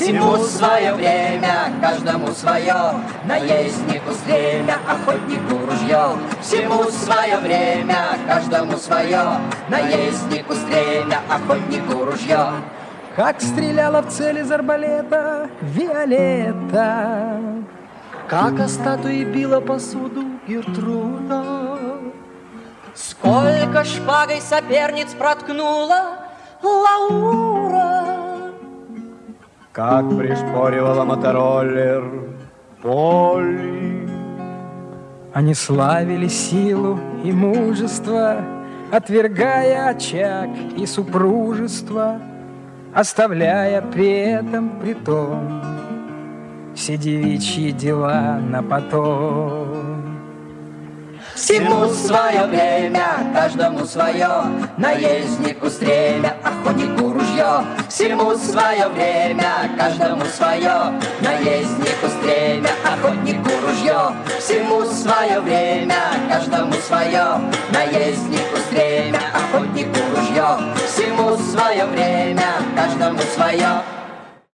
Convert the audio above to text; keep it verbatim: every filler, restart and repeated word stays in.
Всему свое время, каждому свое, наезднику стремя, охотнику ружье. Всему свое время, каждому свое, наезднику стремя, охотнику ружье. Как стреляла в цель из арбалета Виолетта, как о статуе била посуду Гертруда, сколько шпагой соперниц проткнула Лаура, как пришпоривала мотороллер Полли. Они славили силу и мужество, отвергая очаг и супружество, оставляя при этом притом все девичьи дела на потом. Всему свое время, каждому свое, наезднику стремя, охотнику ружье. Всему свое время, каждому свое, наезднику стремя, охотнику ружье. Всему свое время, каждому свое, наезднику стремя, охотнику ружье. Всему свое время, каждому свое.